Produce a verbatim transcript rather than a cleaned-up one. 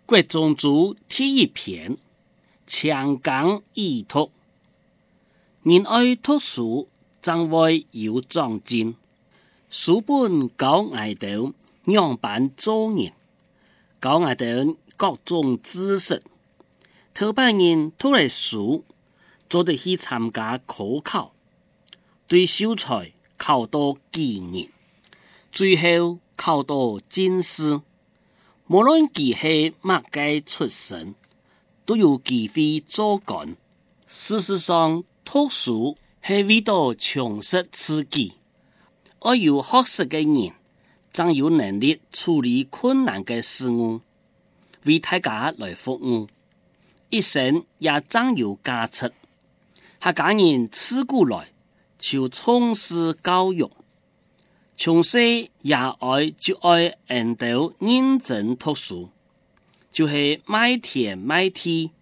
國宗祖第一篇，強講易讀，人愛讀書，將會有長進。書本教我哋樣板做人，教我哋各種知識。頭班人讀嚟書，做得去參加科考，對秀才考到幾年，最後考到進士。無論佢係乜嘅出身，都有機會做官。事實上，讀書係為咗充實自己，而有學識嘅人，將有能力處理困難嘅事物，為大家來服務，一生也將有價值。客家人自古來就從事教育，從細也愛就愛人哋認真讀書，就係買田買地